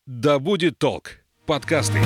Да будет толк. Подкасты.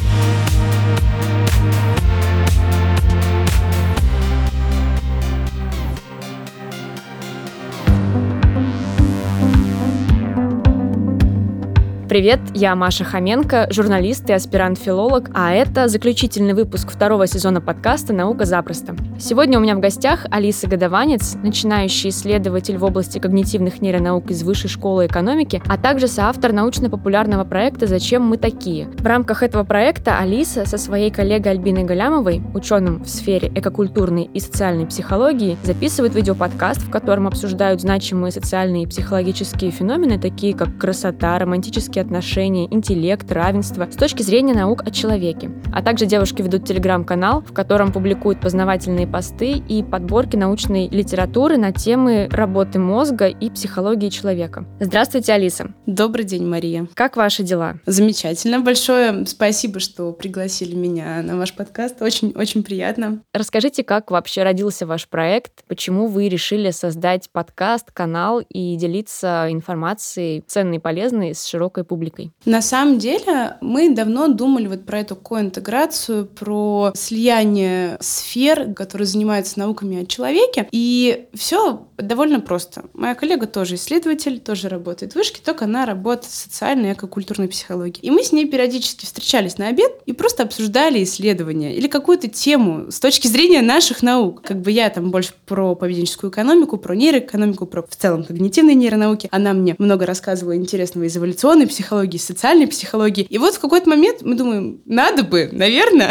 Привет, я Маша Хоменко, журналист и аспирант-филолог, а это заключительный выпуск второго сезона подкаста «Наука запросто». Сегодня у меня в гостях Алиса Годованец, начинающий исследователь в области когнитивных нейронаук из Высшей школы экономики, а также соавтор научно-популярного проекта «Зачем мы такие?». В рамках этого проекта Алиса со своей коллегой Альбиной Галямовой, ученым в сфере экокультурной и социальной психологии, записывает видеоподкаст, в котором обсуждают значимые социальные и психологические феномены, такие как красота, романтические отношения, интеллект, равенство с точки зрения наук о человеке. А также девушки ведут телеграм-канал, в котором публикуют познавательные посты и подборки научной литературы на темы работы мозга и психологии человека. Здравствуйте, Алиса. Добрый день, Мария. Как ваши дела? Замечательно. Большое спасибо, что пригласили меня на ваш подкаст. Очень приятно. Расскажите, как вообще родился ваш проект, почему вы решили создать подкаст, канал и делиться информацией ценной и полезной с широкой публикой? На самом деле мы давно думали про эту коинтеграцию, про слияние сфер, которые занимаются науками о человеке. И все довольно просто. Моя коллега тоже исследователь, тоже работает в вышке, только она работает в социальной и экокультурной психологии. И мы с ней периодически встречались на обед и просто обсуждали исследования или какую-то тему с точки зрения наших наук. Я там больше про поведенческую экономику, про нейроэкономику, про в целом когнитивные нейронауки. Она мне много рассказывала интересного из эволюционной психологии, социальной психологии. И в какой-то момент мы думаем, надо бы, наверное,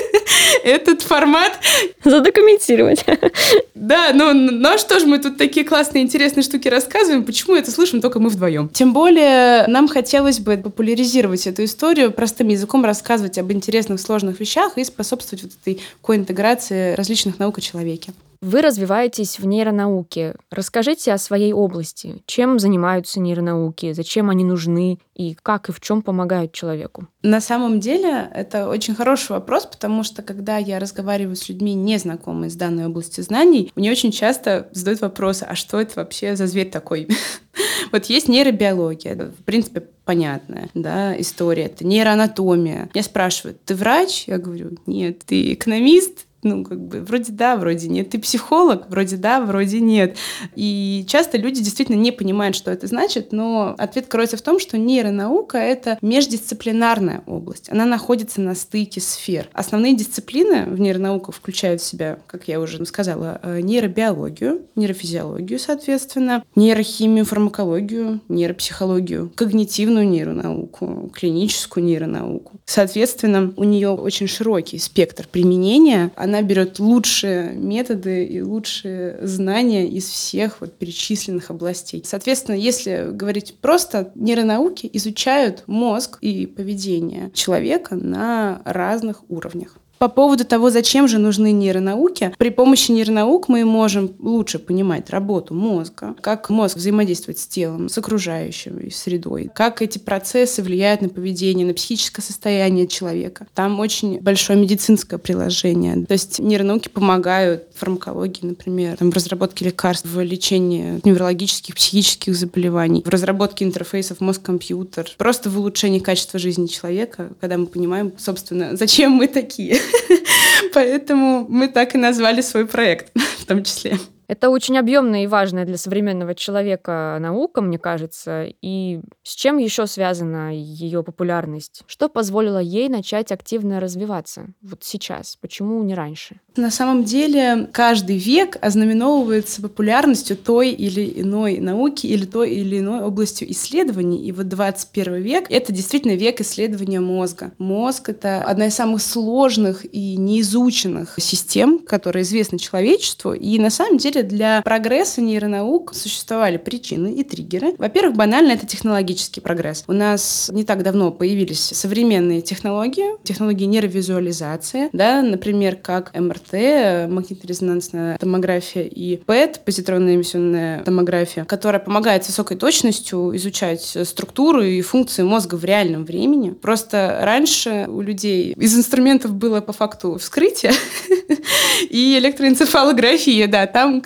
этот формат задокументировать. Да, но что ж мы тут такие классные, интересные штуки рассказываем, почему это слышим только мы вдвоем? Тем более нам хотелось бы популяризировать эту историю, простым языком рассказывать об интересных, сложных вещах и способствовать этой коинтеграции различных наук о человеке. Вы развиваетесь в нейронауке. Расскажите о своей области. Чем занимаются нейронауки, зачем они нужны и как и в чем помогают человеку? На самом деле это очень хороший вопрос, потому что когда я разговариваю с людьми, не знакомыми с данной областью знаний, мне очень часто задают вопросы, а что это вообще за зверь такой? Есть нейробиология, в принципе, понятная, история. Это нейроанатомия. Меня спрашивают, ты врач? Я говорю, нет. Ты экономист? Вроде да, вроде нет. Ты психолог? Вроде да, вроде нет. И часто люди действительно не понимают, что это значит, но ответ кроется в том, что нейронаука — это междисциплинарная область. Она находится на стыке сфер. Основные дисциплины в нейронауках включают в себя, как я уже сказала, нейробиологию, нейрофизиологию, соответственно, нейрохимию, фармакологию, нейропсихологию, когнитивную нейронауку, клиническую нейронауку. Соответственно, у нее очень широкий спектр применения. Она берет лучшие методы и лучшие знания из всех перечисленных областей. Соответственно, если говорить просто, нейронауки изучают мозг и поведение человека на разных уровнях. По поводу того, зачем же нужны нейронауки, при помощи нейронаук мы можем лучше понимать работу мозга, как мозг взаимодействует с телом, с окружающей средой, как эти процессы влияют на поведение, на психическое состояние человека. Там очень большое медицинское приложение. То есть нейронауки помогают в фармакологии, например, в разработке лекарств, в лечении неврологических, психических заболеваний, в разработке интерфейсов мозг-компьютер, просто в улучшении качества жизни человека, когда мы понимаем, собственно, зачем мы такие. Поэтому мы так и назвали свой проект в том числе. Это очень объемная и важная для современного человека наука, мне кажется. И с чем еще связана ее популярность? Что позволило ей начать активно развиваться сейчас? Почему не раньше? На самом деле каждый век ознаменовывается популярностью той или иной науки или той или иной областью исследований. И 21 век — это действительно век исследования мозга. Мозг — это одна из самых сложных и неизученных систем, которые известны человечеству. И на самом деле для прогресса нейронаук существовали причины и триггеры. Во-первых, банально это технологический прогресс. У нас не так давно появились современные технологии нейровизуализации, например, как МРТ, магнитно-резонансная томография, и ПЭТ, позитронная эмиссионная томография, которая помогает с высокой точностью изучать структуру и функции мозга в реальном времени. Просто раньше у людей из инструментов было по факту вскрытие и электроэнцефалография, там, к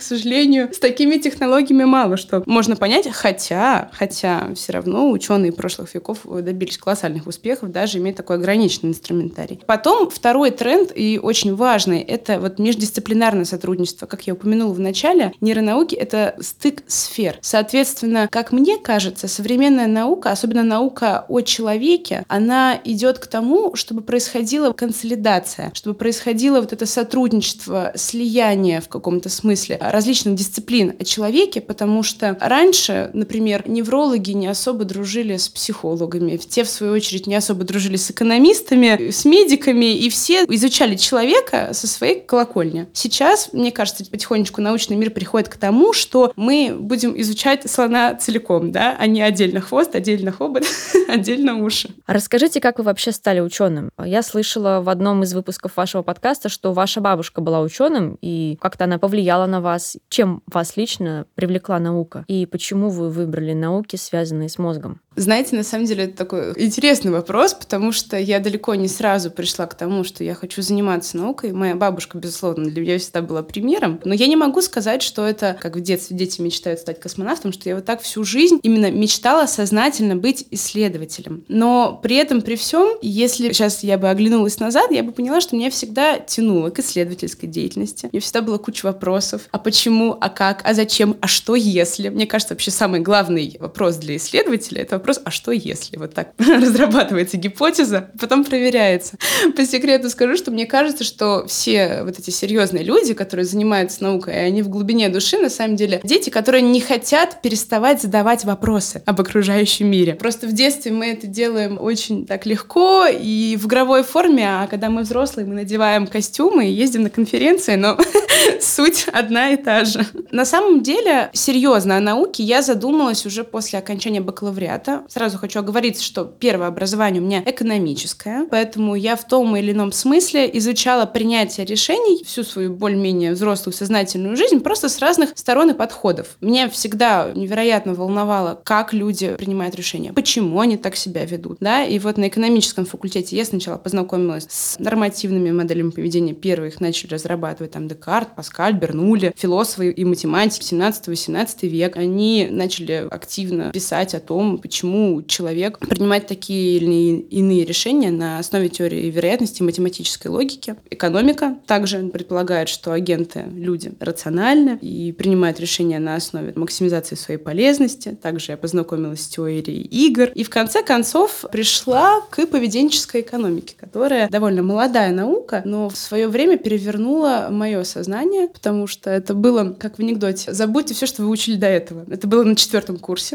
к сожалению, с такими технологиями мало что можно понять, хотя все равно ученые прошлых веков добились колоссальных успехов, даже имея такой ограниченный инструментарий. Потом второй тренд, и очень важный, это вот междисциплинарное сотрудничество. Как я упомянула в начале, нейронауки — это стык сфер. Соответственно, как мне кажется, современная наука, особенно наука о человеке, она идет к тому, чтобы происходила консолидация, чтобы происходило вот это сотрудничество, слияние в каком-то смысле различных дисциплин о человеке, потому что раньше, например, неврологи не особо дружили с психологами, те, в свою очередь, не особо дружили с экономистами, с медиками, и все изучали человека со своей колокольни. Сейчас, мне кажется, потихонечку научный мир приходит к тому, что мы будем изучать слона целиком, да, а не отдельно хвост, отдельно хобот, отдельно уши. Расскажите, как вы вообще стали ученым? Я слышала в одном из выпусков вашего подкаста, что ваша бабушка была ученым, и как-то она повлияла на вас. Чем вас лично привлекла наука? И почему вы выбрали науки, связанные с мозгом? Знаете, на самом деле это такой интересный вопрос, потому что я далеко не сразу пришла к тому, что я хочу заниматься наукой. Моя бабушка, безусловно, для меня всегда была примером. Но я не могу сказать, что это, как в детстве дети мечтают стать космонавтом, что я вот так всю жизнь именно мечтала сознательно быть исследователем. Но при этом, при всем, если сейчас я бы оглянулась назад, я бы поняла, что меня всегда тянуло к исследовательской деятельности. У меня всегда была куча вопросов. А почему, а как, а зачем, а что если? Мне кажется, вообще самый главный вопрос для исследователя — это вопрос, а что если? Вот так разрабатывается гипотеза, потом проверяется. По секрету скажу, что мне кажется, что все вот эти серьезные люди, которые занимаются наукой, они в глубине души, на самом деле, дети, которые не хотят переставать задавать вопросы об окружающем мире. Просто в детстве мы это делаем очень так легко и в игровой форме, а когда мы взрослые, мы надеваем костюмы и ездим на конференции, но суть одна и та же. На самом деле, серьезно о науке я задумалась уже после окончания бакалавриата. Сразу хочу оговориться, что первое образование у меня экономическое, поэтому я в том или ином смысле изучала принятие решений всю свою более-менее взрослую сознательную жизнь просто с разных сторон и подходов. Меня всегда невероятно волновало, как люди принимают решения, почему они так себя ведут, да, и вот на экономическом факультете я сначала познакомилась с нормативными моделями поведения. Первые их начали разрабатывать там Декарт, Паскаль, Бернулли, философы и математики 17-18 век. Они начали активно писать о том, почему человек принимает такие или иные решения на основе теории вероятности и математической логики. Экономика также предполагает, что агенты — люди рациональны и принимают решения на основе максимизации своей полезности. Также я познакомилась с теорией игр. И в конце концов пришла к поведенческой экономике, которая довольно молодая наука, но в свое время перевернула мое сознание, потому что это было, как в анекдоте: забудьте все, что вы учили до этого. Это было на 4 курсе.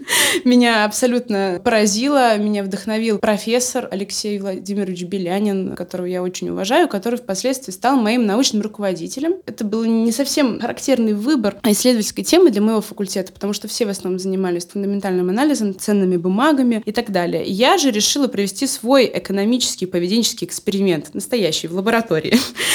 Меня абсолютно поразило, меня вдохновил профессор Алексей Владимирович Белянин, которого я очень уважаю, который впоследствии стал моим научным руководителем. Это был не совсем характерный выбор исследовательской темы для моего факультета, потому что все в основном занимались фундаментальным анализом, ценными бумагами и так далее. Я же решила провести свой экономический поведенческий эксперимент, настоящий, в лаборатории.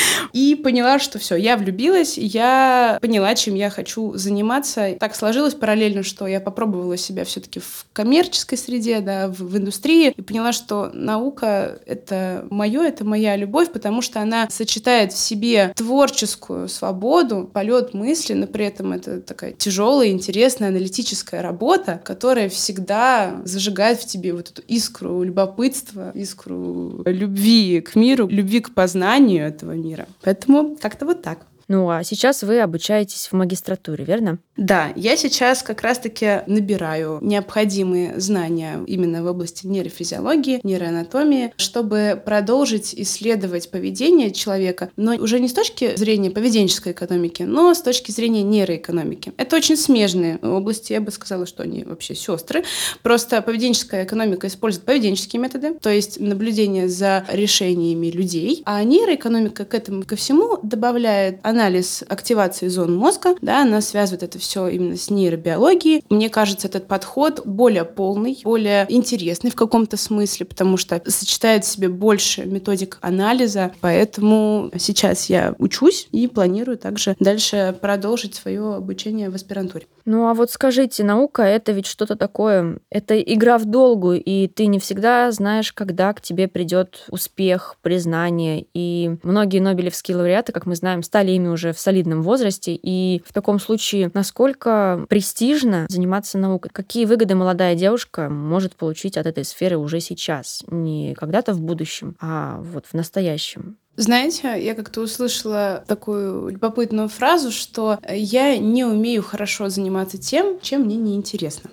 И поняла, что все, я влюбилась, я поняла, чем я хочу заниматься. Так сложилось параллельно, что я попробовала себя все-таки в коммерческой среде, да, в индустрии, и поняла, что наука — это моя любовь, потому что она сочетает в себе творческую свободу, полет мысли, но при этом это такая тяжелая, интересная, аналитическая работа, которая всегда зажигает в тебе вот эту искру любопытства, искру любви к миру, любви к познанию этого мира. Поэтому как-то вот так. Ну, а сейчас вы обучаетесь в магистратуре, верно? Да, я сейчас как раз-таки набираю необходимые знания именно в области нейрофизиологии, нейроанатомии, чтобы продолжить исследовать поведение человека, но уже не с точки зрения поведенческой экономики, но с точки зрения нейроэкономики. Это очень смежные области, я бы сказала, что они вообще сестры. Просто поведенческая экономика использует поведенческие методы, то есть наблюдение за решениями людей, а нейроэкономика к этому ко всему добавляет анализ активации зон мозга, да, она связывает это все именно с нейробиологией. Мне кажется, этот подход более полный, более интересный в каком-то смысле, потому что сочетает в себе больше методик анализа, поэтому сейчас я учусь и планирую также дальше продолжить свое обучение в аспирантуре. Ну, а вот скажите, наука — это ведь что-то такое, это игра в долгую, и ты не всегда знаешь, когда к тебе придет успех, признание, и многие нобелевские лауреаты, как мы знаем, стали именно учеными уже в солидном возрасте. И в таком случае, насколько престижно заниматься наукой? Какие выгоды молодая девушка может получить от этой сферы уже сейчас? Не когда-то в будущем, а вот в настоящем. Знаете, я как-то услышала такую любопытную фразу, что я не умею хорошо заниматься тем, чем мне неинтересно.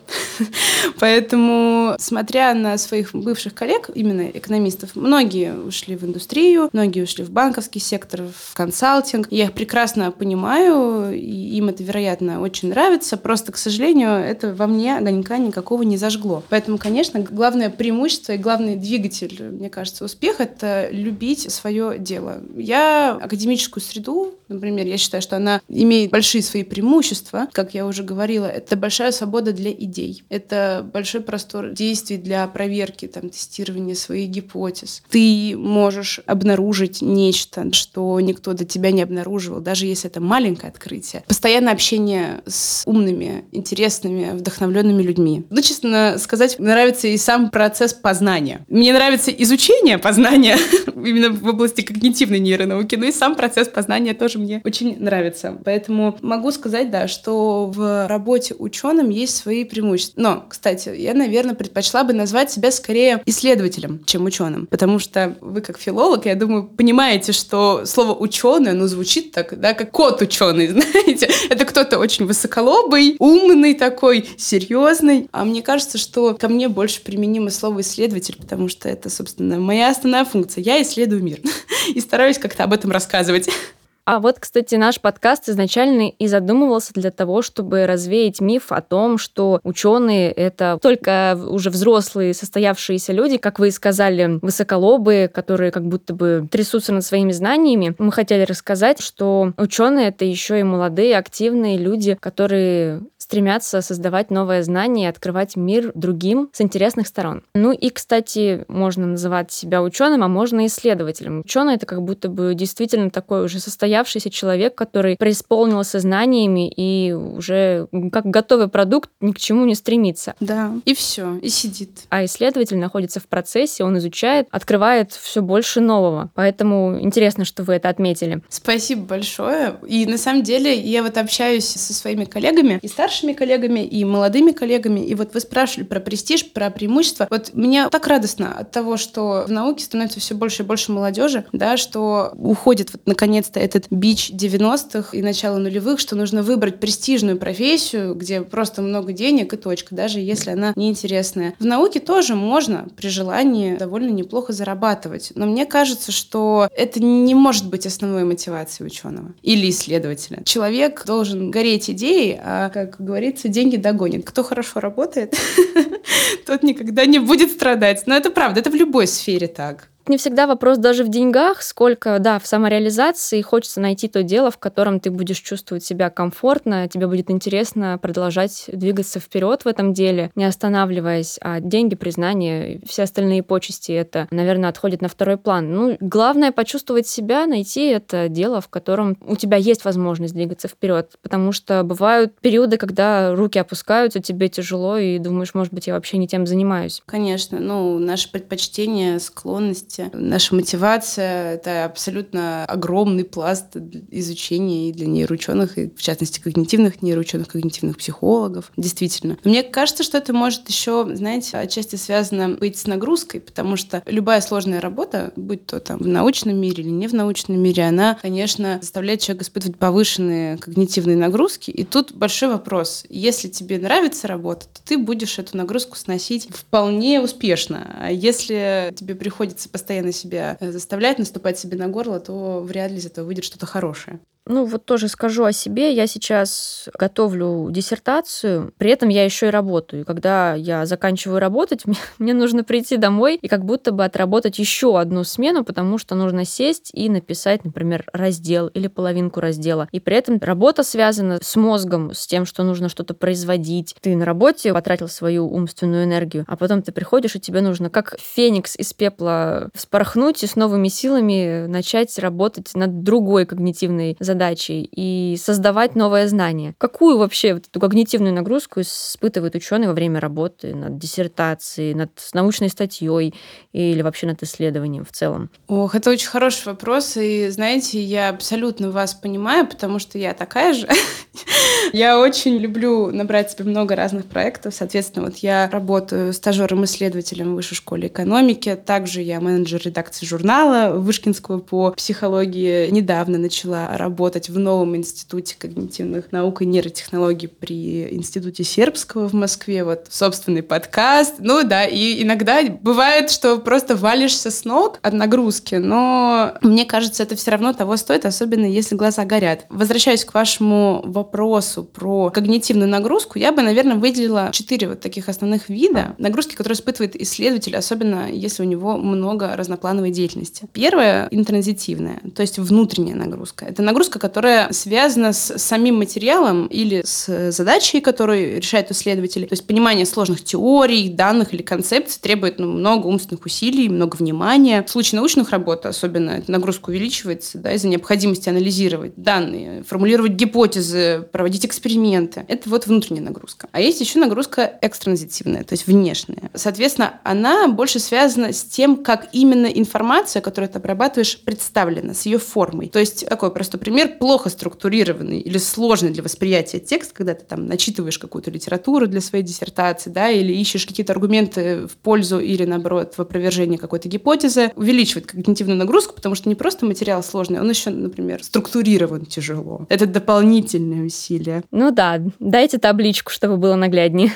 Поэтому, смотря на своих бывших коллег, именно экономистов, многие ушли в индустрию, многие ушли в банковский сектор, в консалтинг. Я их прекрасно понимаю, и им это, вероятно, очень нравится. Просто, к сожалению, это во мне огонька никакого не зажгло. Поэтому, конечно, главное преимущество и главный двигатель, мне кажется, успеха — это любить свое дело. Я академическую среду, например, я считаю, что она имеет большие свои преимущества. Как я уже говорила, это большая свобода для идей. Это большой простор действий для проверки, тестирования своих гипотез. Ты можешь обнаружить нечто, что никто до тебя не обнаруживал, даже если это маленькое открытие. Постоянное общение с умными, интересными, вдохновленными людьми. Ну, честно сказать, мне нравится и сам процесс познания. Мне нравится изучение познания именно в области когнитивной нейронауки, но и сам процесс познания тоже мне очень нравится. Поэтому могу сказать, да, что в работе ученым есть свои преимущества. Но, кстати, я, наверное, предпочла бы назвать себя скорее исследователем, чем ученым. Потому что вы, как филолог, я думаю, понимаете, что слово «ученый», звучит так, да, как кот ученый, знаете. Это кто-то очень высоколобый, умный такой, серьезный. А мне кажется, что ко мне больше применимо слово «исследователь», потому что это, собственно, моя основная функция. Я исследую мир и стараюсь как-то об этом рассказывать. А вот, кстати, наш подкаст изначально и задумывался для того, чтобы развеять миф о том, что ученые — это только уже взрослые, состоявшиеся люди, как вы и сказали, высоколобые, которые как будто бы трясутся над своими знаниями. Мы хотели рассказать, что ученые — это еще и молодые, активные люди, которые стремятся создавать новое знание и открывать мир другим с интересных сторон. Ну и, кстати, можно называть себя ученым, а можно исследователем. Ученый — это как будто бы действительно такой уже состоявшийся человек, который преисполнился знаниями и уже как готовый продукт ни к чему не стремится. Да, и все, и сидит. А исследователь находится в процессе, он изучает, открывает все больше нового. Поэтому интересно, что вы это отметили. Спасибо большое. И на самом деле я вот общаюсь со своими коллегами, и старшими коллегами, и молодыми коллегами. И вот вы спрашивали про престиж, про преимущества. Вот мне так радостно от того, что в науке становится все больше и больше молодежи, да, что уходит вот наконец-то этот бич 90-х и начала нулевых, что нужно выбрать престижную профессию, где просто много денег и точка, даже если она неинтересная. В науке тоже можно при желании довольно неплохо зарабатывать. Но мне кажется, что это не может быть основной мотивацией ученого или исследователя. Человек должен гореть идеей, а, как говорится, деньги догонят. Кто хорошо работает, тот никогда не будет страдать. Но это правда, это в любой сфере так. Не всегда вопрос даже в деньгах, сколько, да, в самореализации. Хочется найти то дело, в котором ты будешь чувствовать себя комфортно, тебе будет интересно продолжать двигаться вперед в этом деле, не останавливаясь. А деньги, признание, все остальные почести, это, наверное, отходит на второй план. Ну, главное почувствовать себя, найти это дело, в котором у тебя есть возможность двигаться вперед, потому что бывают периоды, когда руки опускаются, тебе тяжело, и думаешь, может быть, я вообще не тем занимаюсь. Конечно, наши предпочтения, склонности, наша мотивация — это абсолютно огромный пласт изучения и для нейроученых, и в частности когнитивных нейроученых, когнитивных психологов. Действительно. Но мне кажется, что это может еще, знаете, отчасти связано быть с нагрузкой, потому что любая сложная работа, будь то в научном мире или не в научном мире, она, конечно, заставляет человека испытывать повышенные когнитивные нагрузки. И тут большой вопрос. Если тебе нравится работа, то ты будешь эту нагрузку сносить вполне успешно. А если тебе приходится постоянно себя заставлять, наступать себе на горло, то вряд ли из этого выйдет что-то хорошее. Вот тоже скажу о себе. Я сейчас готовлю диссертацию, при этом я еще и работаю. И когда я заканчиваю работать, мне нужно прийти домой и как будто бы отработать еще одну смену, потому что нужно сесть и написать, например, раздел или половинку раздела. И при этом работа связана с мозгом, с тем, что нужно что-то производить. Ты на работе потратил свою умственную энергию, а потом ты приходишь, и тебе нужно как феникс из пепла вспорхнуть и с новыми силами начать работать над другой когнитивной задачей, задачей и создавать новое знание. Какую вообще вот эту когнитивную нагрузку испытывает ученый во время работы над диссертацией, над научной статьей или вообще над исследованием в целом? Ох, это очень хороший вопрос, и, знаете, я абсолютно вас понимаю, потому что я такая же. Я очень люблю набрать себе много разных проектов. Соответственно, вот я работаю стажером-исследователем в Высшей школе экономики. Также я менеджер редакции журнала Вышкинского по психологии. Недавно начала работать в новом институте когнитивных наук и нейротехнологий при Институте Сербского в Москве. Вот собственный подкаст. Ну да, и иногда бывает, что просто валишься с ног от нагрузки, но мне кажется, это все равно того стоит, особенно если глаза горят. Возвращаясь к вашему вопросу про когнитивную нагрузку, я бы, наверное, выделила 4 вот таких основных вида нагрузки, которые испытывает исследователь, особенно если у него много разноплановой деятельности. Первое — интранзитивная, то есть внутренняя нагрузка. Это нагрузка, которая связана с самим материалом или с задачей, которую решает исследователь. То есть понимание сложных теорий, данных или концепций требует много умственных усилий, много внимания. В случае научных работ особенно эта нагрузка увеличивается, да, из-за необходимости анализировать данные, формулировать гипотезы, проводить эксперименты. Это вот внутренняя нагрузка. А есть еще нагрузка экстранзитивная, то есть внешняя. Соответственно, она больше связана с тем, как именно информация, которую ты обрабатываешь, представлена, с ее формой. То есть такой простой пример: плохо структурированный или сложный для восприятия текст, когда ты там начитываешь какую-то литературу для своей диссертации, да, или ищешь какие-то аргументы в пользу или, наоборот, в опровержение какой-то гипотезы, увеличивает когнитивную нагрузку, потому что не просто материал сложный, он еще, например, структурирован тяжело. Это дополнительное усилие. Ну да, дайте табличку, чтобы было нагляднее.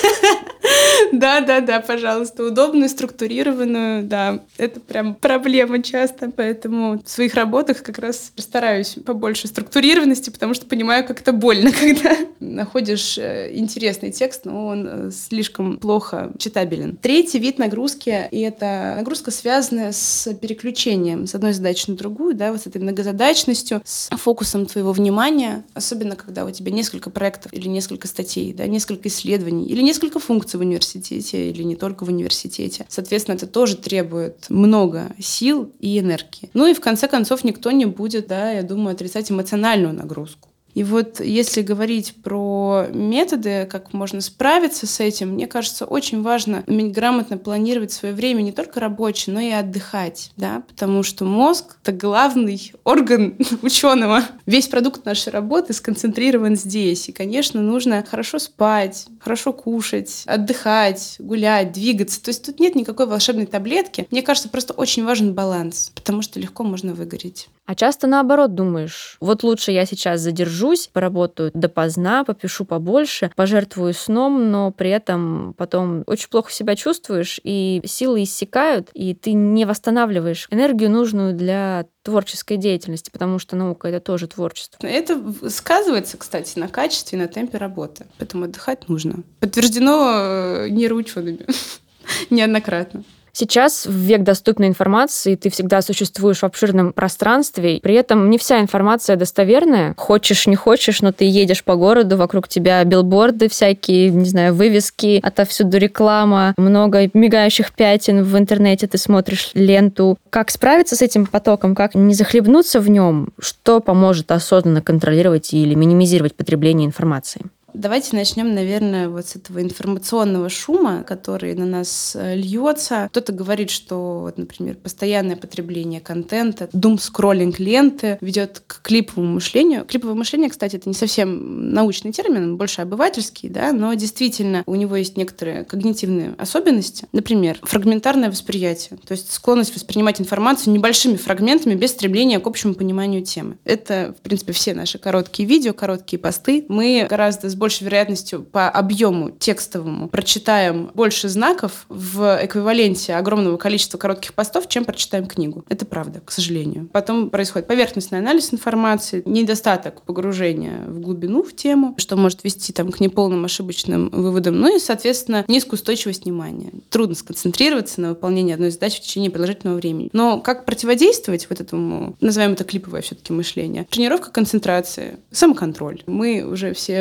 Да, пожалуйста, удобную, структурированную, да. Это прям проблема часто, поэтому в своих работах как раз стараюсь побольше структурированности, потому что понимаю, как это больно, когда находишь интересный текст, но он слишком плохо читабелен. Третий вид нагрузки, и это нагрузка, связанная с переключением с одной задачи на другую, да, вот с этой многозадачностью, с фокусом твоего внимания, особенно когда у тебя несколько проектов или несколько статей, да, несколько исследований или несколько функций в университете или не только в университете. Соответственно, это тоже требует много сил и энергии. Ну и в конце концов никто не будет, да, я думаю, отрицать эмоциональную нагрузку. И вот если говорить про методы, как можно справиться с этим, мне кажется, очень важно уметь грамотно планировать свое время не только рабочее, но и отдыхать, да, потому что мозг — это главный орган ученого. Весь продукт нашей работы сконцентрирован здесь. И, конечно, нужно хорошо спать, хорошо кушать, отдыхать, гулять, двигаться. То есть тут нет никакой волшебной таблетки. Мне кажется, просто очень важен баланс, потому что легко можно выгореть. А часто наоборот думаешь, вот лучше я сейчас задержусь, поработаю допоздна, попишу побольше, пожертвую сном, но при этом потом очень плохо себя чувствуешь, и силы иссякают, и ты не восстанавливаешь энергию, нужную для творческой деятельности, потому что наука — это тоже творчество. Это сказывается, кстати, на качестве и на темпе работы, поэтому отдыхать нужно. Подтверждено нейроучеными неоднократно. Сейчас, в век доступной информации, ты всегда существуешь в обширном пространстве, при этом не вся информация достоверная. Хочешь, не хочешь, но ты едешь по городу, вокруг тебя билборды всякие, не знаю, вывески, отовсюду реклама, много мигающих пятен в интернете, ты смотришь ленту. Как справиться с этим потоком, как не захлебнуться в нем, что поможет осознанно контролировать или минимизировать потребление информации? Давайте начнем, наверное, вот с этого информационного шума, который на нас льется. Кто-то говорит, что, вот, например, постоянное потребление контента, думскроллинг ленты ведет к клиповому мышлению. Клиповое мышление, кстати, это не совсем научный термин, он больше обывательский, да, но действительно у него есть некоторые когнитивные особенности. Например, фрагментарное восприятие, то есть склонность воспринимать информацию небольшими фрагментами без стремления к общему пониманию темы. Это, в принципе, все наши короткие видео, короткие посты. Мы гораздо с большей вероятностью по объему текстовому прочитаем больше знаков в эквиваленте огромного количества коротких постов, чем прочитаем книгу. Это правда, к сожалению. Потом происходит поверхностный анализ информации, недостаток погружения в глубину в тему, что может вести там, к неполным ошибочным выводам, ну и, соответственно, низкую устойчивость внимания. Трудно сконцентрироваться на выполнении одной задачи в течение продолжительного времени. Но как противодействовать вот этому, назовем это клиповое все-таки мышление? Тренировка концентрации, самоконтроль. Мы уже все более-менее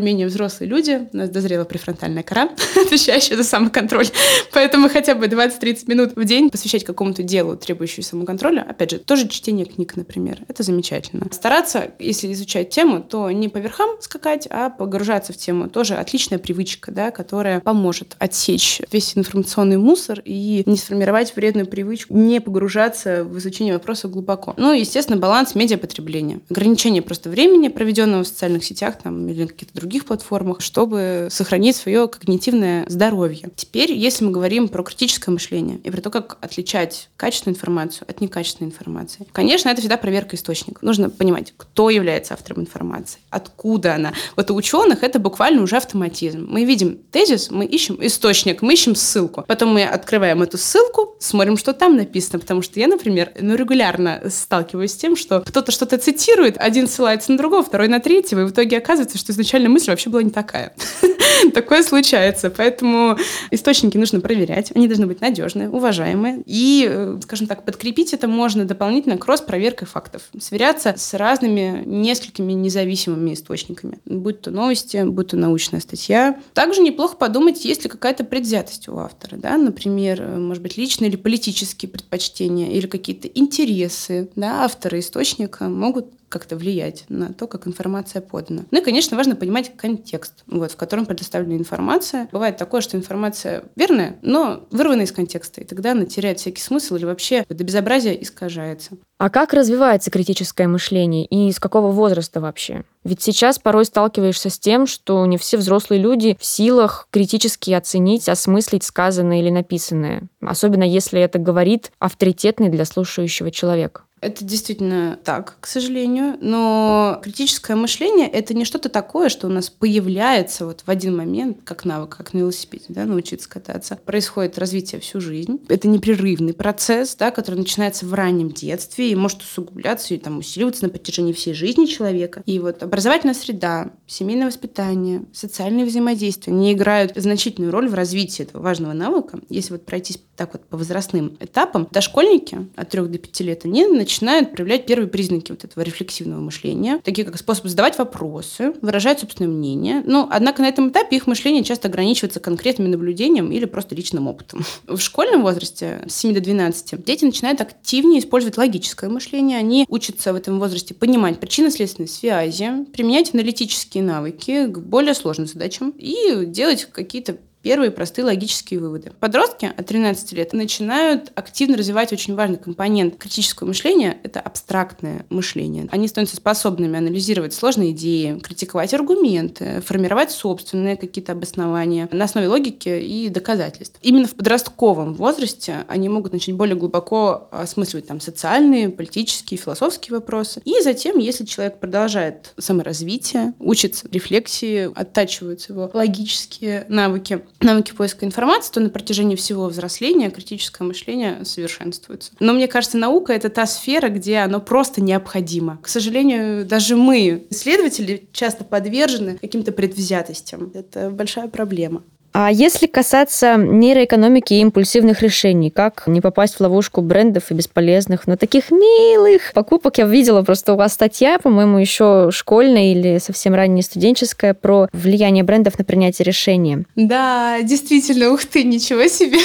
более-менее взрослые люди, у нас дозрела префронтальная кора, отвечающая за самоконтроль. Поэтому хотя бы 20-30 минут в день посвящать какому-то делу, требующему самоконтроля. Опять же, тоже чтение книг, например. Это замечательно. Стараться, если изучать тему, то не по верхам скакать, а погружаться в тему. Тоже отличная привычка, да, которая поможет отсечь весь информационный мусор и не сформировать вредную привычку, не погружаться в изучение вопроса глубоко. Ну и, естественно, баланс медиапотребления. Ограничение просто времени, проведенного в социальных сетях там, или на каких-то других платформах, чтобы сохранить свое когнитивное здоровье. Теперь, если мы говорим про критическое мышление и про то, как отличать качественную информацию от некачественной информации. Конечно, это всегда проверка источника. Нужно понимать, кто является автором информации, откуда она. Вот у ученых это буквально уже автоматизм. Мы видим тезис, мы ищем источник, мы ищем ссылку. Потом мы открываем эту ссылку, смотрим, что там написано. Потому что я, например, регулярно сталкиваюсь с тем, что кто-то что-то цитирует, один ссылается на другого, второй на третьего, и в итоге оказывается, что изначально мысль вообще была не такая. Такое случается. Поэтому источники нужно проверять. Они должны быть надежные, уважаемые. И, скажем так, подкрепить это можно дополнительно кросс-проверкой фактов. Сверяться с разными, несколькими независимыми источниками. Будь то новости, будь то научная статья. Также неплохо подумать, есть ли какая-то предвзятость у автора. Да? Например, может быть, личные или политические предпочтения, или какие-то интересы. Да? Авторы источника могут как-то влиять на то, как информация подана. Ну и, конечно, важно понимать контекст, в котором предоставлена информация. Бывает такое, что информация верная, но вырвана из контекста, и тогда она теряет всякий смысл или вообще до безобразия искажается. А как развивается критическое мышление и с какого возраста вообще? Ведь сейчас порой сталкиваешься с тем, что не все взрослые люди в силах критически оценить, осмыслить сказанное или написанное, особенно если это говорит авторитетный для слушающего человек. Это действительно так, к сожалению. Но критическое мышление — это не что-то такое, что у нас появляется вот в один момент, как навык, как на велосипеде, да, научиться кататься. Происходит развитие всю жизнь. Это непрерывный процесс, да, который начинается в раннем детстве и может усугубляться и там, усиливаться на протяжении всей жизни человека. И вот образовательная среда, семейное воспитание, социальные взаимодействия не играют значительную роль в развитии этого важного навыка. Если вот пройтись так вот по возрастным этапам, дошкольники от 3 до 5 лет, они начинают проявлять первые признаки вот этого рефлексивного мышления, такие как способ задавать вопросы, выражать собственное мнение. Но, однако, на этом этапе их мышление часто ограничивается конкретным наблюдением или просто личным опытом. В школьном возрасте, с 7 до 12, дети начинают активнее использовать логическое мышление. Они учатся в этом возрасте понимать причинно-следственные связи, применять аналитические навыки к более сложным задачам и делать какие-то первые простые логические выводы. Подростки от 13 лет начинают активно развивать очень важный компонент критического мышления – это абстрактное мышление. Они становятся способными анализировать сложные идеи, критиковать аргументы, формировать собственные какие-то обоснования на основе логики и доказательств. Именно в подростковом возрасте они могут начать более глубоко осмысливать там социальные, политические, философские вопросы. И затем, если человек продолжает саморазвитие, учится рефлексии, оттачиваются его логические навыки поиска информации, то на протяжении всего взросления критическое мышление совершенствуется. Но мне кажется, наука — это та сфера, где оно просто необходимо. К сожалению, даже мы, исследователи, часто подвержены каким-то предвзятостям. Это большая проблема. А если касаться нейроэкономики и импульсивных решений, как не попасть в ловушку брендов и бесполезных, но таких милых покупок? Я видела просто у вас статья, по-моему, еще школьная или совсем ранее студенческая, про влияние брендов на принятие решения. Да, действительно, ух ты, ничего себе.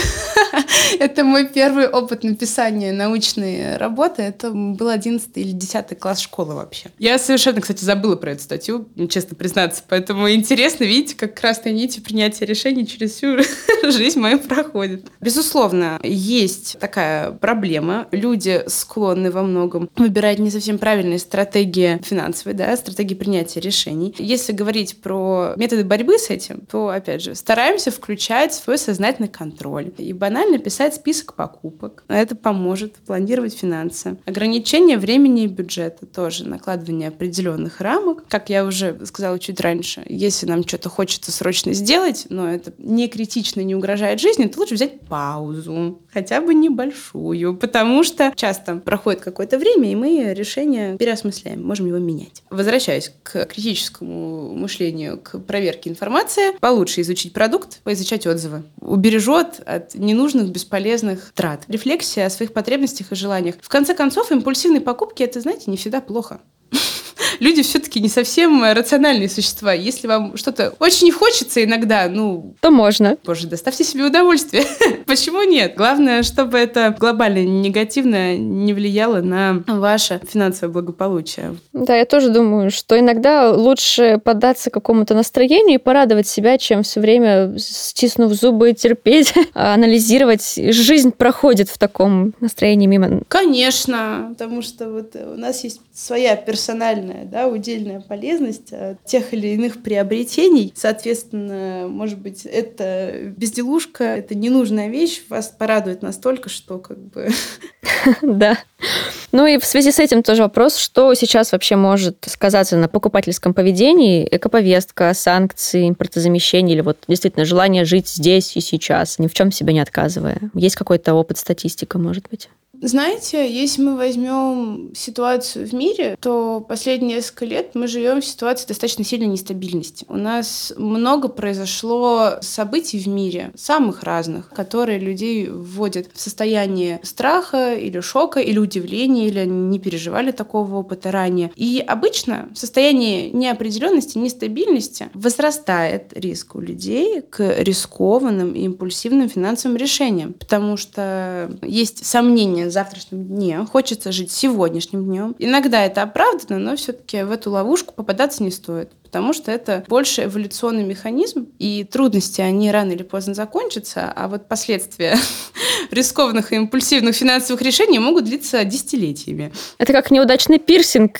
Это мой первый опыт написания научной работы. Это был 11 или 10 класс школы вообще. Я совершенно, кстати, забыла про эту статью, честно признаться. Поэтому интересно, видите, как красной нити принятия решений через всю жизнь мою проходит. Безусловно, есть такая проблема. Люди склонны во многом выбирать не совсем правильные стратегии финансовые, да, стратегии принятия решений. Если говорить про методы борьбы с этим, то, опять же, стараемся включать свой сознательный контроль и банально писать список покупок. Это поможет планировать финансы. Ограничение времени и бюджета тоже, накладывание определенных рамок. Как я уже сказала чуть раньше, если нам что-то хочется срочно сделать, но это не критично, не угрожает жизни, то лучше взять паузу, хотя бы небольшую, потому что часто проходит какое-то время, и мы решение переосмысляем, можем его менять. Возвращаясь к критическому мышлению, к проверке информации, получше изучить продукт, поизучать отзывы. Убережет от ненужных, бесполезных трат. Рефлексия о своих потребностях и желаниях. В конце концов, импульсивные покупки — это, знаете, не всегда плохо. люди все-таки не совсем рациональные существа. Если вам что-то очень хочется иногда, то можно. Боже, доставьте себе удовольствие. Почему нет? Главное, чтобы это глобально негативно не влияло на ваше финансовое благополучие. Да, я тоже думаю, что иногда лучше поддаться какому-то настроению и порадовать себя, чем все время, стиснув зубы, терпеть, анализировать. Жизнь проходит в таком настроении мимо. Конечно, потому что вот у нас есть своя персональная, удельная полезность от тех или иных приобретений. Соответственно, может быть, эта безделушка, это ненужная вещь вас порадует настолько, что Да. Ну и в связи с этим тоже вопрос, что сейчас вообще может сказаться на покупательском поведении? Экоповестка, санкции, импортозамещение или вот действительно желание жить здесь и сейчас, ни в чем себе не отказывая? Есть какой-то опыт, статистика, может быть? Знаете, если мы возьмем ситуацию в мире, то последние несколько лет мы живем в ситуации достаточно сильной нестабильности. У нас много произошло событий в мире, самых разных, которые людей вводят в состояние страха или шока, или удивления, или они не переживали такого опыта ранее. И обычно в состоянии неопределенности, нестабильности возрастает риск у людей к рискованным и импульсивным финансовым решениям, потому что есть сомнения в завтрашнем дне, хочется жить сегодняшним днем. Иногда это оправдано, но все-таки в эту ловушку попадаться не стоит, потому что это больше эволюционный механизм, и трудности, они рано или поздно закончатся, а вот последствия рискованных и импульсивных финансовых решений могут длиться десятилетиями. Это как неудачный пирсинг.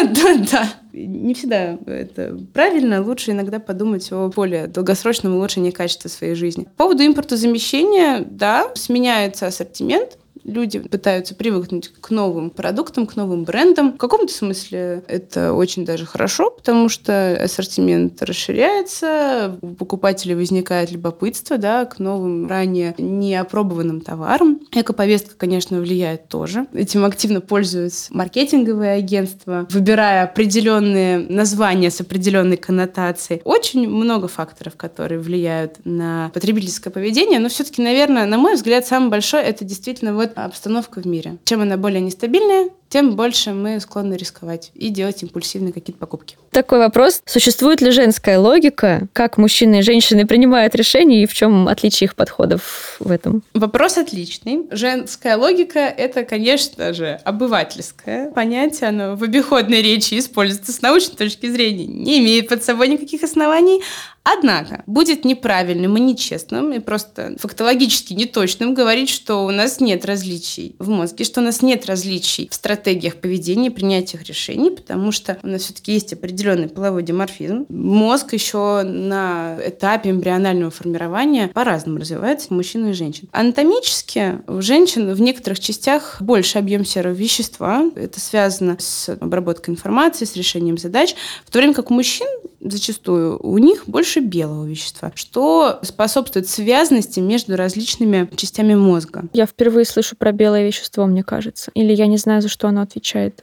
Да. Не всегда это правильно. Лучше иногда подумать о более долгосрочном улучшении качества своей жизни. По поводу импортозамещения, да, сменяется ассортимент. Люди пытаются привыкнуть к новым продуктам, к новым брендам. В каком-то смысле это очень даже хорошо, потому что ассортимент расширяется, у покупателей возникает любопытство, к новым, ранее неопробованным товарам. Экоповестка, конечно, влияет тоже. Этим активно пользуются маркетинговые агентства, выбирая определенные названия с определенной коннотацией. Очень много факторов, которые влияют на потребительское поведение, но все-таки, наверное, на мой взгляд, самый большой — это действительно обстановка в мире. Чем она более нестабильная, тем больше мы склонны рисковать и делать импульсивные какие-то покупки. Такой вопрос. Существует ли женская логика? Как мужчины и женщины принимают решения и в чем отличие их подходов в этом? Вопрос отличный. Женская логика — это, конечно же, обывательское понятие. Оно в обиходной речи используется с научной точки зрения, не имеет под собой никаких оснований. Однако будет неправильным и нечестным, и просто фактологически неточным говорить, что у нас нет различий в мозге, что у нас нет различий в стратегиях поведения, принятиях решений, потому что у нас все-таки есть определенный половой диморфизм. Мозг еще на этапе эмбрионального формирования по-разному развивается у мужчин и женщин. Анатомически у женщин в некоторых частях больше объем серого вещества. Это связано с обработкой информации, с решением задач, в то время как у мужчин зачастую у них больше белого вещества, что способствует связности между различными частями мозга. Я впервые слышу про белое вещество, мне кажется. Или я не знаю, за что оно отвечает.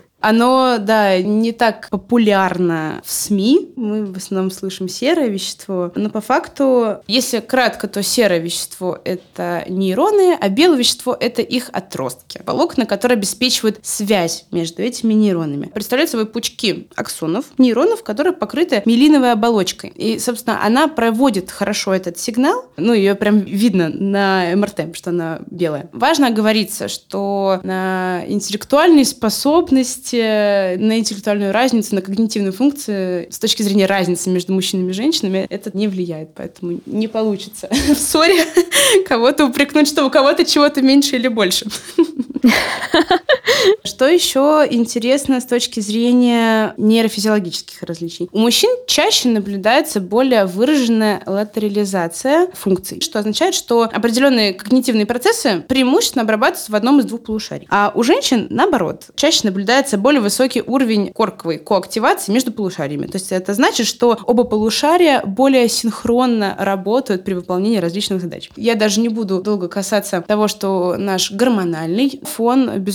Оно, не так популярно в СМИ. Мы в основном слышим серое вещество. Но по факту, если кратко, то серое вещество — это нейроны, а белое вещество — это их отростки. Волокна, которые обеспечивают связь между этими нейронами. Представляют собой пучки аксонов, нейронов, которые покрыты миелиновой оболочкой. И, собственно, она проводит хорошо этот сигнал. Ее прям видно на МРТ, что она белая. Важно оговориться, что на интеллектуальные способности, на интеллектуальную разницу, на когнитивные функции с точки зрения разницы между мужчинами и женщинами это не влияет, поэтому не получится в ссоре кого-то упрекнуть, что у кого-то чего-то меньше или больше. Что еще интересно с точки зрения нейрофизиологических различий? У мужчин чаще наблюдается более выраженная латерализация функций, что означает, что определенные когнитивные процессы преимущественно обрабатываются в одном из двух полушарий. А у женщин, наоборот, чаще наблюдается более высокий уровень корковой коактивации между полушариями. То есть это значит, что оба полушария более синхронно работают при выполнении различных задач. Я даже не буду долго касаться того, что наш гормональный фон, безусловно,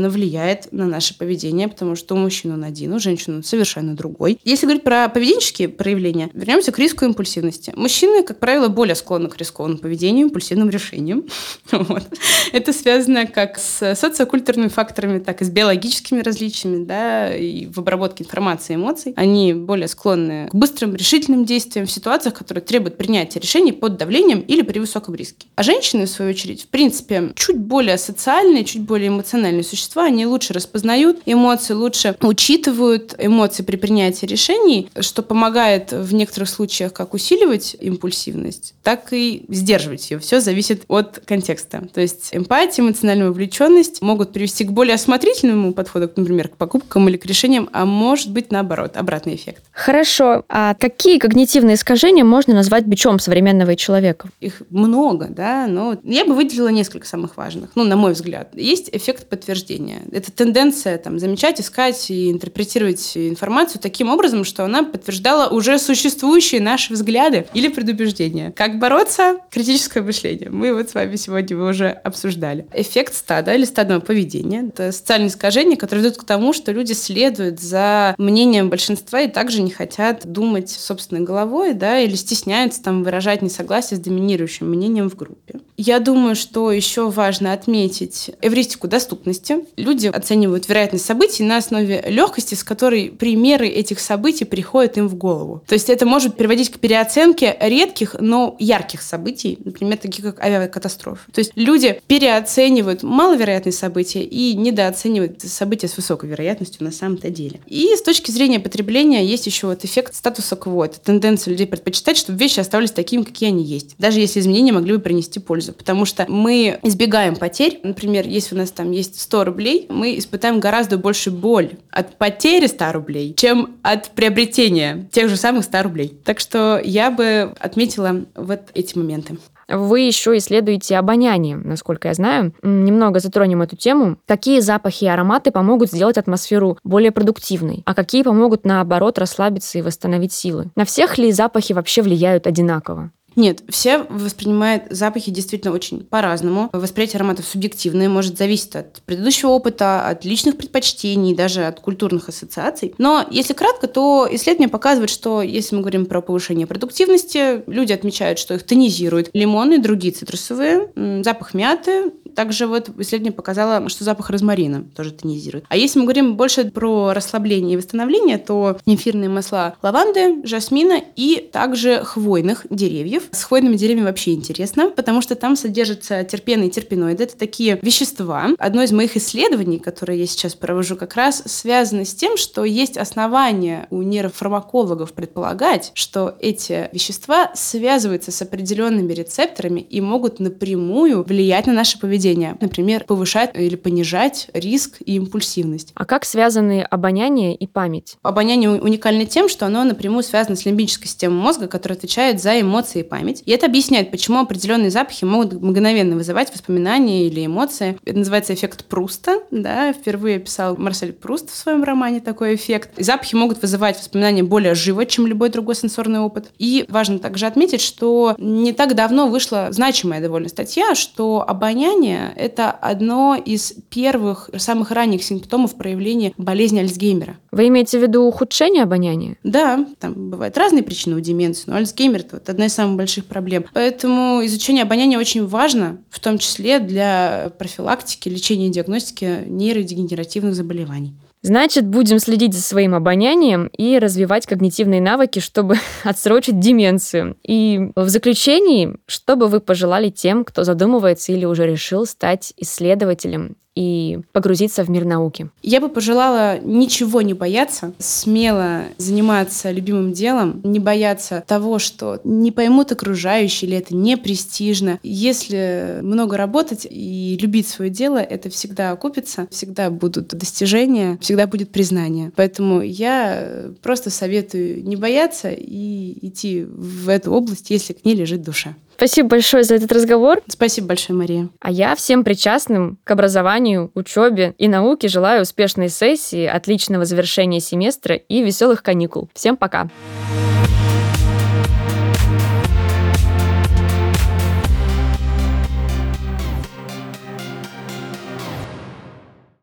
безусловно, влияет на наше поведение, потому что у мужчин он один, у женщин он совершенно другой. Если говорить про поведенческие проявления, вернемся к риску импульсивности. Мужчины, как правило, более склонны к рискованному поведению, импульсивным решениям. Вот. Это связано как с социокультурными факторами, так и с биологическими различиями, да, и в обработке информации и эмоций. Они более склонны к быстрым, решительным действиям в ситуациях, которые требуют принятия решений под давлением или при высоком риске. А женщины, в свою очередь, в принципе, чуть более социальные, чуть более эмоциональные существа, они лучше распознают эмоции, лучше учитывают эмоции при принятии решений, что помогает в некоторых случаях как усиливать импульсивность, так и сдерживать ее. Все зависит от контекста. То есть эмпатия, эмоциональная вовлеченность могут привести к более осмотрительному подходу, например, к покупкам или к решениям, а может быть, наоборот, обратный эффект. Хорошо. А какие когнитивные искажения можно назвать бичом современного человека? Их много, да, но я бы выделила несколько самых важных, на мой взгляд. Есть эффект подтверждения. Это тенденция замечать, искать и интерпретировать информацию таким образом, что она подтверждала уже существующие наши взгляды или предубеждения. Как бороться? Критическое мышление. Мы с вами сегодня его уже обсуждали. Эффект стада или стадного поведения. Это социальные искажения, которые ведут к тому, что люди следуют за мнением большинства и также не хотят думать собственной головой, да, или стесняются выражать несогласие с доминирующим мнением в группе. Я думаю, что еще важно отметить эвристику доступности. Люди оценивают вероятность событий на основе легкости, с которой примеры этих событий приходят им в голову. То есть это может приводить к переоценке редких, но ярких событий, например, таких как авиакатастрофы. То есть люди переоценивают маловероятные события и недооценивают события с высокой вероятностью на самом-то деле. И с точки зрения потребления есть еще эффект статуса кво. Это тенденция людей предпочитать, чтобы вещи оставались такими, какие они есть. Даже если изменения могли бы принести пользу. Потому что мы избегаем потерь. Например, если у нас есть 100 рублей, мы испытаем гораздо больше боль от потери 100 рублей, чем от приобретения тех же самых 100 рублей. Так что я бы отметила эти моменты. Вы еще исследуете обоняние, насколько я знаю. Немного затронем эту тему. Какие запахи и ароматы помогут сделать атмосферу более продуктивной, а какие помогут, наоборот, расслабиться и восстановить силы? На всех ли запахи вообще влияют одинаково? Нет, все воспринимают запахи действительно очень по-разному. Восприятие ароматов субъективное, может зависеть от предыдущего опыта, от личных предпочтений, даже от культурных ассоциаций. Но если кратко, то исследования показывают, что если мы говорим про повышение продуктивности, люди отмечают, что их тонизируют лимоны и другие цитрусовые, запах мяты. Также исследование показало, что запах розмарина тоже тонизирует. А если мы говорим больше про расслабление и восстановление, то эфирные масла лаванды, жасмина и также хвойных деревьев. С хвойными деревьями вообще интересно, потому что там содержатся терпены и терпеноиды. Это такие вещества. Одно из моих исследований, которое я сейчас провожу, как раз связано с тем, что есть основания у нейрофармакологов предполагать, что эти вещества связываются с определенными рецепторами и могут напрямую влиять на наше поведение. Например, повышать или понижать риск и импульсивность. А как связаны обоняние и память? Обоняние уникально тем, что оно напрямую связано с лимбической системой мозга, которая отвечает за эмоции и память. И это объясняет, почему определенные запахи могут мгновенно вызывать воспоминания или эмоции. Это называется эффект Пруста. Да? Впервые описал Марсель Пруст в своем романе такой эффект. И запахи могут вызывать воспоминания более живо, чем любой другой сенсорный опыт. И важно также отметить, что не так давно вышла значимая довольно статья, что обоняние – это одно из первых, самых ранних симптомов проявления болезни Альцгеймера. Вы имеете в виду ухудшение обоняния? Да, там бывают разные причины у деменции, но Альцгеймер – это одна из самых больших проблем. Поэтому изучение обоняния очень важно, в том числе для профилактики, лечения и диагностики нейродегенеративных заболеваний. Значит, будем следить за своим обонянием и развивать когнитивные навыки, чтобы отсрочить деменцию. И в заключении, что бы вы пожелали тем, кто задумывается или уже решил стать исследователем и погрузиться в мир науки? Я бы пожелала ничего не бояться, смело заниматься любимым делом, не бояться того, что не поймут окружающие, или это не престижно. Если много работать и любить свое дело, это всегда окупится, всегда будут достижения, всегда будет признание. Поэтому я просто советую не бояться и идти в эту область, если к ней лежит душа. Спасибо большое за этот разговор. Спасибо большое, Мария. А я всем причастным к образованию, учебе и науке желаю успешной сессии, отличного завершения семестра и веселых каникул. Всем пока!